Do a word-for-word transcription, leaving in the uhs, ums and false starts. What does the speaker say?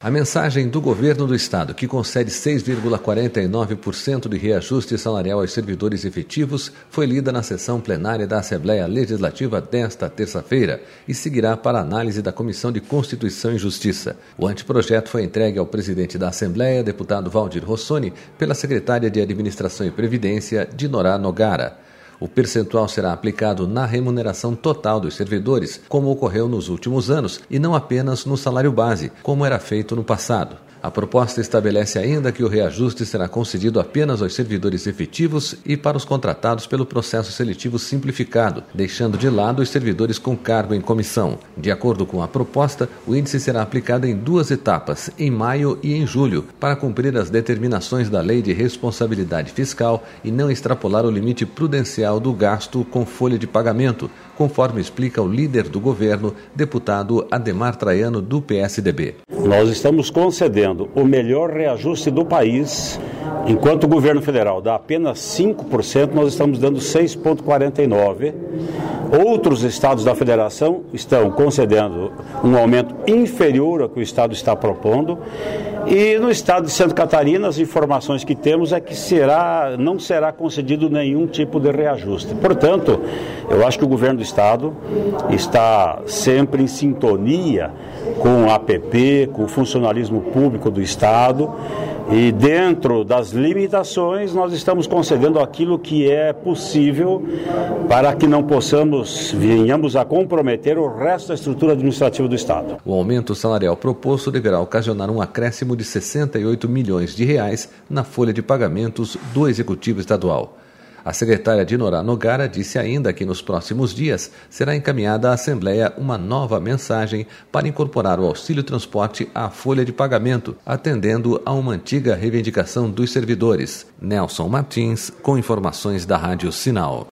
A mensagem do governo do estado, que concede seis vírgula quarenta e nove por cento de reajuste salarial aos servidores efetivos, foi lida na sessão plenária da Assembleia Legislativa desta terça-feira e seguirá para análise da Comissão de Constituição e Justiça. O anteprojeto foi entregue ao presidente da Assembleia, deputado Valdir Rossoni, pela secretária de Administração e Previdência, Dinorá Nogara. O percentual será aplicado na remuneração total dos servidores, como ocorreu nos últimos anos, e não apenas no salário base, como era feito no passado. A proposta estabelece ainda que o reajuste será concedido apenas aos servidores efetivos e para os contratados pelo processo seletivo simplificado, deixando de lado os servidores com cargo em comissão. De acordo com a proposta, o índice será aplicado em duas etapas, em maio e em julho, para cumprir as determinações da Lei de Responsabilidade Fiscal e não extrapolar o limite prudencial do gasto com folha de pagamento, conforme explica o líder do governo, deputado Ademar Traiano, do P S D B. Nós estamos concedendo o melhor reajuste do país. Enquanto o governo federal dá apenas cinco por cento, nós estamos dando seis vírgula quarenta e nove por cento. Outros estados da federação estão concedendo um aumento inferior ao que o estado está propondo. E no estado de Santa Catarina, as informações que temos é que será, não será concedido nenhum tipo de reajuste. Portanto, eu acho que o governo do estado está sempre em sintonia com a A P P, com o funcionalismo público do estado, e dentro das limitações nós estamos concedendo aquilo que é possível para que não possamos, venhamos a comprometer o resto da estrutura administrativa do estado. O aumento salarial proposto deverá ocasionar um acréscimo de sessenta e oito milhões de reais na folha de pagamentos do Executivo Estadual. A secretária Dinorá Nogara disse ainda que nos próximos dias será encaminhada à Assembleia uma nova mensagem para incorporar o auxílio transporte à folha de pagamento, atendendo a uma antiga reivindicação dos servidores. Nelson Martins, com informações da Rádio Sinal.